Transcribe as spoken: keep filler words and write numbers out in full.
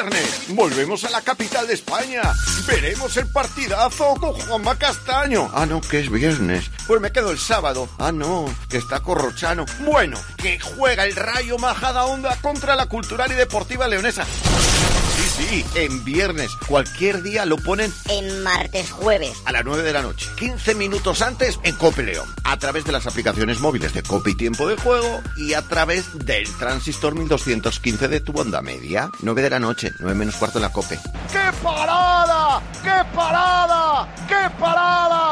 viernes volvemos a la capital de España. Veremos el partidazo con Juanma Castaño. Ah, no, que es viernes. Pues me quedo el sábado. Ah, no, que está Corrochano. Bueno, que juega el Rayo Majadahonda contra la Cultural y Deportiva Leonesa. Sí, sí, en viernes. Cualquier día lo ponen en martes jueves a las nueve de la noche. quince minutos antes en Cope León. A través de las aplicaciones móviles de Cope y Tiempo de Juego y a través del transistor mil doscientos quince de tu onda media. nueve de la noche, nueve menos cuarto en la Cope. ¡Qué parada! ¡Qué parada! ¡Qué parada!